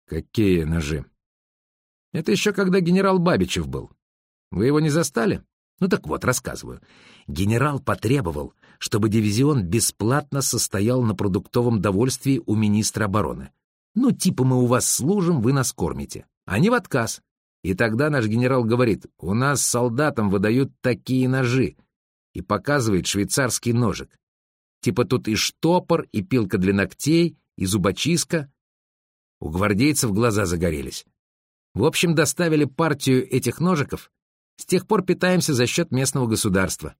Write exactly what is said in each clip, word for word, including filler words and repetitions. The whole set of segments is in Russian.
Какие ножи? Это еще когда генерал Бабичев был. Вы его не застали? Ну так вот, рассказываю. Генерал потребовал, чтобы дивизион бесплатно состоял на продуктовом довольствии у министра обороны. Ну, типа мы у вас служим, вы нас кормите. Они в отказ. И тогда наш генерал говорит, у нас солдатам выдают такие ножи. И показывает швейцарский ножик. Типа тут и штопор, и пилка для ногтей, и зубочистка. У гвардейцев глаза загорелись. В общем, доставили партию этих ножиков. С тех пор питаемся за счет местного государства.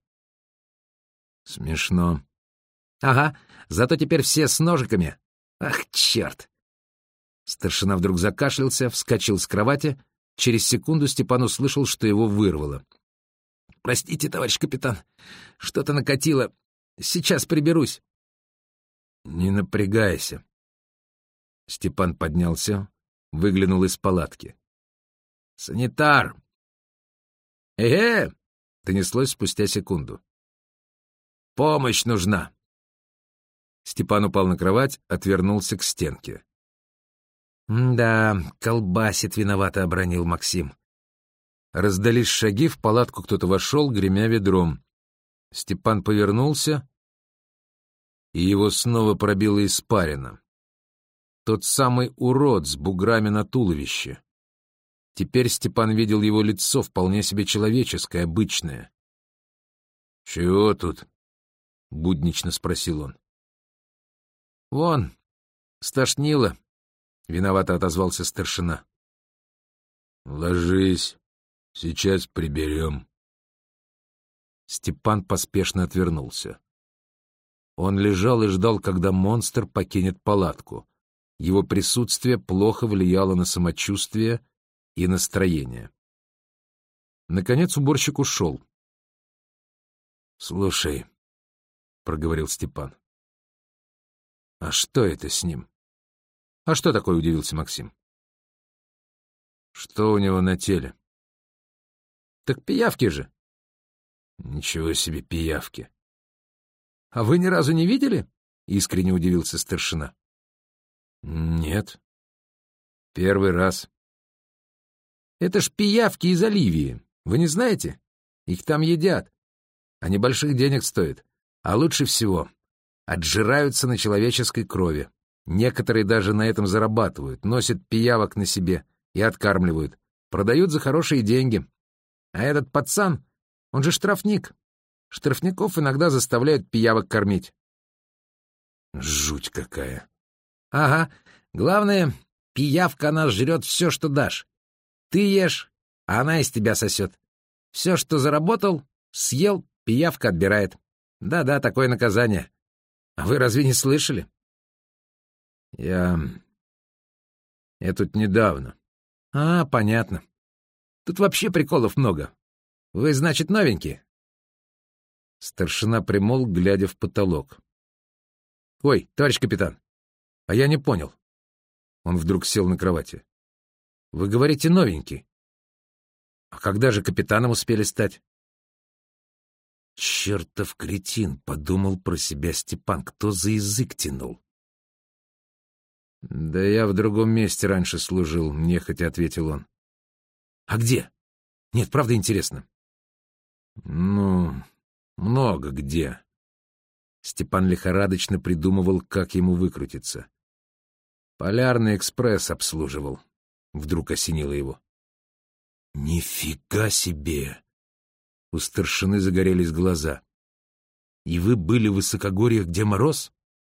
Смешно. Ага, зато теперь все с ножиками. Ах, черт! Старшина вдруг закашлялся, вскочил с кровати. Через секунду Степан услышал, что его вырвало. «Простите, товарищ капитан, что-то накатило. Сейчас приберусь». «Не напрягайся». Степан поднялся, выглянул из палатки. «Санитар!» «Э-э!» — донеслось спустя секунду. «Помощь нужна!» Степан упал на кровать, отвернулся к стенке. «Да, колбасит, виновато обронил Максим». Раздались шаги, в палатку кто-то вошел, гремя ведром. Степан повернулся, и его снова пробило испарина. Тот самый урод с буграми на туловище. Теперь Степан видел его лицо, вполне себе человеческое, обычное. «Чего тут?» — буднично спросил он. «Вон, стошнило», — виновато отозвался старшина. «Ложись, сейчас приберем». Степан поспешно отвернулся. Он лежал и ждал, когда монстр покинет палатку. Его присутствие плохо влияло на самочувствие и настроение. Наконец уборщик ушел. «Слушай», — проговорил Степан, — «а что это с ним?» «А что такое?» — удивился Максим. «Что у него на теле?» «Так пиявки же». «Ничего себе пиявки!» «А вы ни разу не видели?» — искренне удивился старшина. «Нет. Первый раз». «Это ж пиявки из Оливии. Вы не знаете? Их там едят. Они больших денег стоят. А лучше всего отжираются на человеческой крови. Некоторые даже на этом зарабатывают, носят пиявок на себе и откармливают. Продают за хорошие деньги. А этот пацан, он же штрафник. Штрафников иногда заставляют пиявок кормить». «Жуть какая!» «Ага. Главное, пиявка она жрет все, что дашь. Ты ешь, а она из тебя сосет. Все, что заработал, съел, пиявка отбирает. Да-да, такое наказание. А вы разве не слышали?» «Я... Я тут недавно». «А, понятно. Тут вообще приколов много. Вы, значит, новенькие?» Старшина примолк, глядя в потолок. «Ой, товарищ капитан, а я не понял». Он вдруг сел на кровати. «Вы говорите, новенький. А когда же капитаном успели стать?» «Чертов кретин», — подумал про себя Степан, — кто за язык тянул? «Да я в другом месте раньше служил», — нехотя ответил он. «А где? Нет, правда интересно». «Ну, много где». Степан лихорадочно придумывал, как ему выкрутиться. «Полярный экспресс обслуживал», — вдруг осенило его. «Нифига себе!» У старшины загорелись глаза. «И вы были в высокогорьях, где мороз?»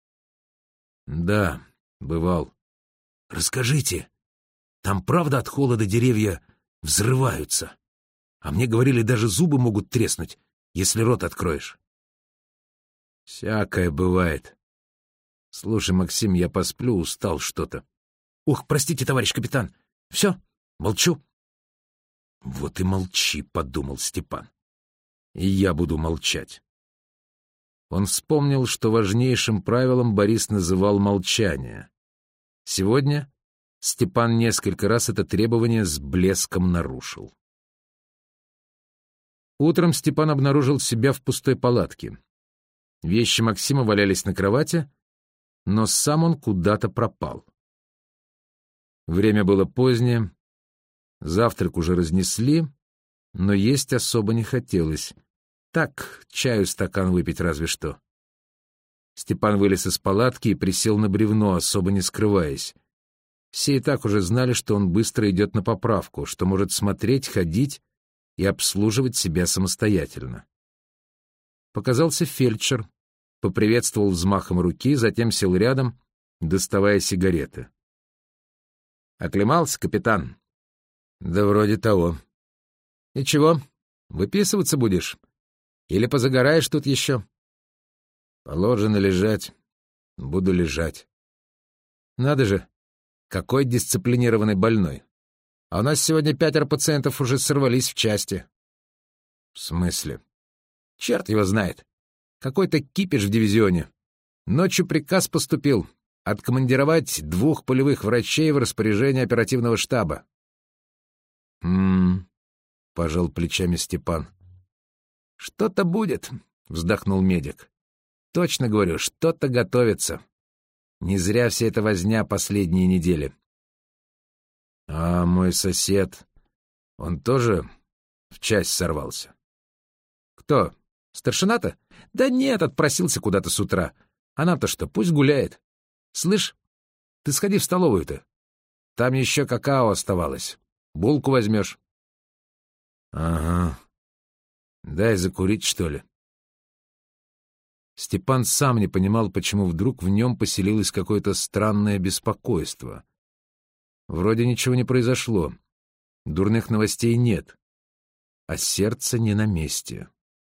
«Да, бывал». «Расскажите, там правда от холода деревья взрываются? А мне говорили, даже зубы могут треснуть, если рот откроешь». «Всякое бывает. Слушай, Максим, я посплю, устал что-то». «Ох, простите, товарищ капитан. Все, молчу». «Вот и молчи», — подумал Степан. «И я буду молчать». Он вспомнил, что важнейшим правилом Борис называл молчание. Сегодня Степан несколько раз это требование с блеском нарушил. Утром Степан обнаружил себя в пустой палатке. Вещи Максима валялись на кровати, но сам он куда-то пропал. Время было позднее, завтрак уже разнесли, но есть особо не хотелось. Так, чаю стакан выпить разве что. Степан вылез из палатки и присел на бревно, особо не скрываясь. Все и так уже знали, что он быстро идет на поправку, что может смотреть, ходить и обслуживать себя самостоятельно. Показался фельдшер, поприветствовал взмахом руки, затем сел рядом, доставая сигареты. «Оклемался, капитан?» «Да вроде того». «И чего, выписываться будешь? Или позагораешь тут еще?» «Положено лежать. Буду лежать». «Надо же, какой дисциплинированный больной. А у нас сегодня пятеро пациентов уже сорвались в части». «В смысле?» «Черт его знает. Какой-то кипиш в дивизионе. Ночью приказ поступил откомандировать двух полевых врачей в распоряжение оперативного штаба». «М-м-м», пожал плечами Степан. «Что-то будет», — вздохнул медик. «Точно говорю, что-то готовится. Не зря вся эта возня последние недели». «А мой сосед, он тоже в часть сорвался?» «Кто? Старшина-то? Да нет, отпросился куда-то с утра. А нам-то что, пусть гуляет. Слышь, ты сходи в столовую-то. Там еще какао оставалось. Булку возьмешь». «Ага. Дай закурить, что ли?» Степан сам не понимал, почему вдруг в нем поселилось какое-то странное беспокойство. Вроде ничего не произошло, дурных новостей нет, а сердце не на месте.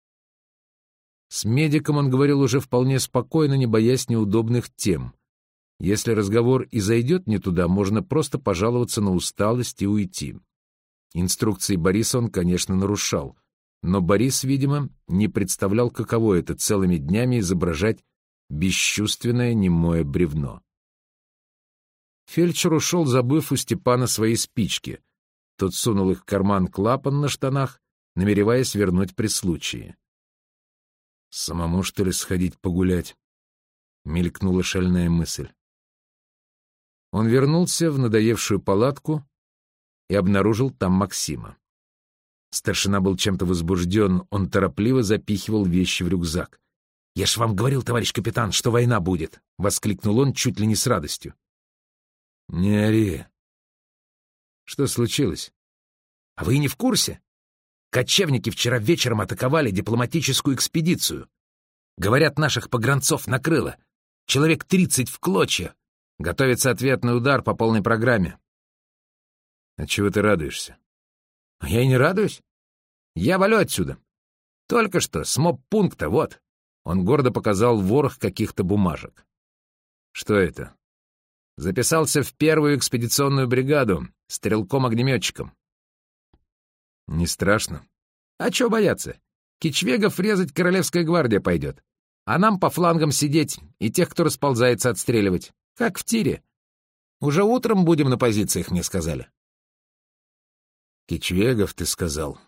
С медиком он говорил уже вполне спокойно, не боясь неудобных тем. Если разговор и зайдет не туда, можно просто пожаловаться на усталость и уйти. Инструкции Бориса он, конечно, нарушал. Но Борис, видимо, не представлял, каково это целыми днями изображать бесчувственное немое бревно. Фельдшер ушел, забыв у Степана свои спички. Тот сунул их в карман клапан на штанах, намереваясь вернуть при случае. «Самому, что ли, сходить погулять?» — мелькнула шальная мысль. Он вернулся в надоевшую палатку и обнаружил там Максима. Старшина был чем-то возбужден, он торопливо запихивал вещи в рюкзак. «Я ж вам говорил, товарищ капитан, что война будет!» — воскликнул он чуть ли не с радостью. «Не ори!» «Что случилось?» «А вы и не в курсе? Кочевники вчера вечером атаковали дипломатическую экспедицию. Говорят, наших погранцов накрыло. Человек тридцать в клочья. Готовится ответный удар по полной программе». «А чего ты радуешься?» «А я и не радуюсь. Я валю отсюда. Только что, с моб-пункта, вот». Он гордо показал ворох каких-то бумажек. «Что это?» «Записался в первую экспедиционную бригаду, стрелком-огнеметчиком». «Не страшно?» «А чего бояться? Кичвегов резать Королевская гвардия пойдет. А нам по флангам сидеть и тех, кто расползается, отстреливать. Как в тире. Уже утром будем на позициях, мне сказали». «Кичвегов, ты сказал?»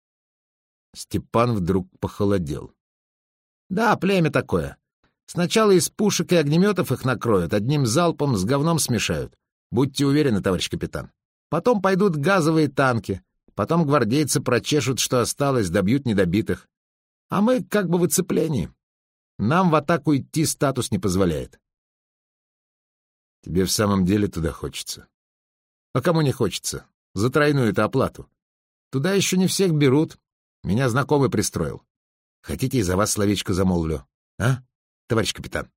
Степан вдруг похолодел. «Да, племя такое. Сначала из пушек и огнеметов их накроют, одним залпом с говном смешают. Будьте уверены, товарищ капитан. Потом пойдут газовые танки, потом гвардейцы прочешут, что осталось, добьют недобитых. А мы как бы в оцеплении. Нам в атаку идти статус не позволяет». «Тебе в самом деле туда хочется?» «А кому не хочется? За тройную-то оплату. Туда еще не всех берут. Меня знакомый пристроил. Хотите, и за вас словечко замолвлю? А, товарищ капитан?»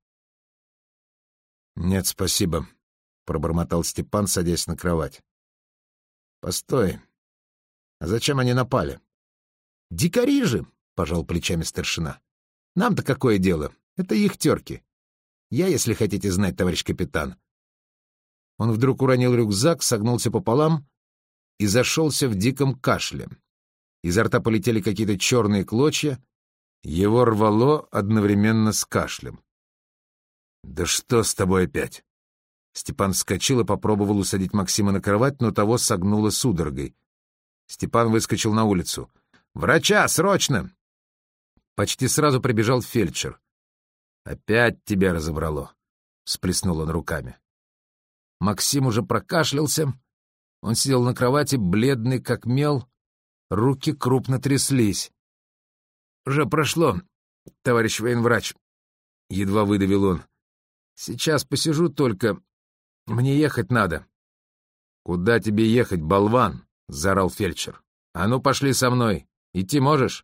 «Нет, спасибо», — пробормотал Степан, садясь на кровать. «Постой. А зачем они напали?» «Дикари же», — пожал плечами старшина. «Нам-то какое дело? Это их терки. Я, если хотите знать, товарищ капитан». Он вдруг уронил рюкзак, согнулся пополам и зашелся в диком кашле. Изо рта полетели какие-то черные клочья, его рвало одновременно с кашлем. «Да что с тобой опять?» Степан вскочил и попробовал усадить Максима на кровать, но того согнуло судорогой. Степан выскочил на улицу. «Врача, срочно!» Почти сразу прибежал фельдшер. «Опять тебя разобрало», — всплеснул он руками. Максим уже прокашлялся. Он сидел на кровати, бледный как мел, руки крупно тряслись. «Уже прошло, товарищ военврач», — едва выдавил он. «Сейчас посижу только. Мне ехать надо». «Куда тебе ехать, болван?» — заорал фельдшер. «А ну, пошли со мной. Идти можешь?»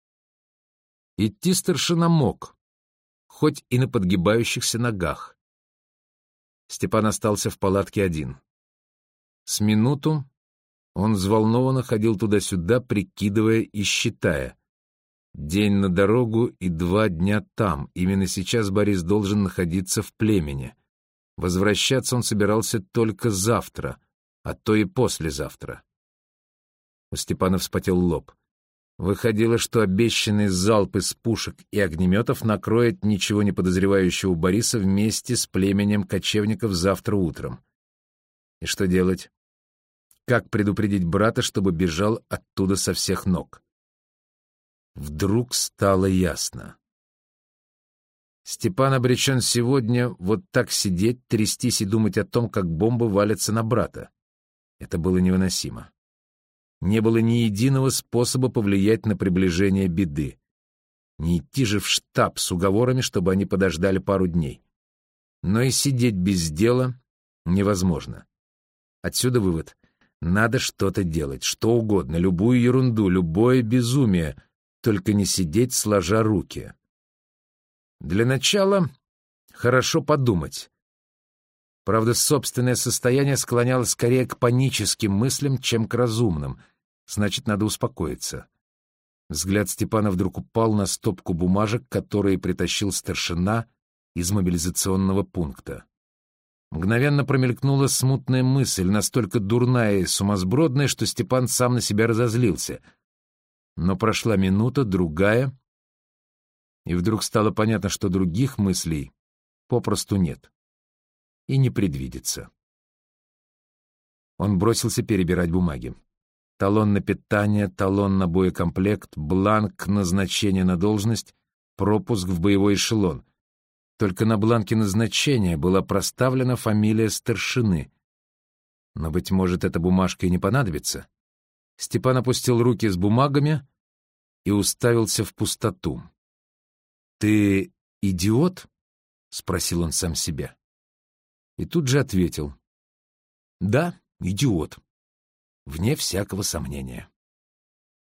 Идти старшина мог, хоть и на подгибающихся ногах. Степан остался в палатке один. С минуту он взволнованно ходил туда-сюда, прикидывая и считая. День на дорогу и два дня там. Именно сейчас Борис должен находиться в племени. Возвращаться он собирался только завтра, а то и послезавтра. У Степана вспотел лоб. Выходило, что обещанный залп из пушек и огнеметов накроет ничего не подозревающего Бориса вместе с племенем кочевников завтра утром. И что делать? Как предупредить брата, чтобы бежал оттуда со всех ног? Вдруг стало ясно. Степан обречен сегодня вот так сидеть, трястись и думать о том, как бомбы валятся на брата. Это было невыносимо. Не было ни единого способа повлиять на приближение беды. Не идти же в штаб с уговорами, чтобы они подождали пару дней. Но и сидеть без дела невозможно. Отсюда вывод. Надо что-то делать, что угодно, любую ерунду, любое безумие, только не сидеть сложа руки. Для начала хорошо подумать. Правда, собственное состояние склоняло скорее к паническим мыслям, чем к разумным. Значит, надо успокоиться. Взгляд Степана вдруг упал на стопку бумажек, которые притащил старшина из мобилизационного пункта. Мгновенно промелькнула смутная мысль, настолько дурная и сумасбродная, что Степан сам на себя разозлился. Но прошла минута, другая, и вдруг стало понятно, что других мыслей попросту нет и не предвидится. Он бросился перебирать бумаги. Талон на питание, талон на боекомплект, бланк назначения на должность, пропуск в боевой эшелон. Только на бланке назначения была проставлена фамилия старшины. Но, быть может, эта бумажка и не понадобится. Степан опустил руки с бумагами и уставился в пустоту. «Ты идиот?» — спросил он сам себя. И тут же ответил. «Да, идиот. Вне всякого сомнения».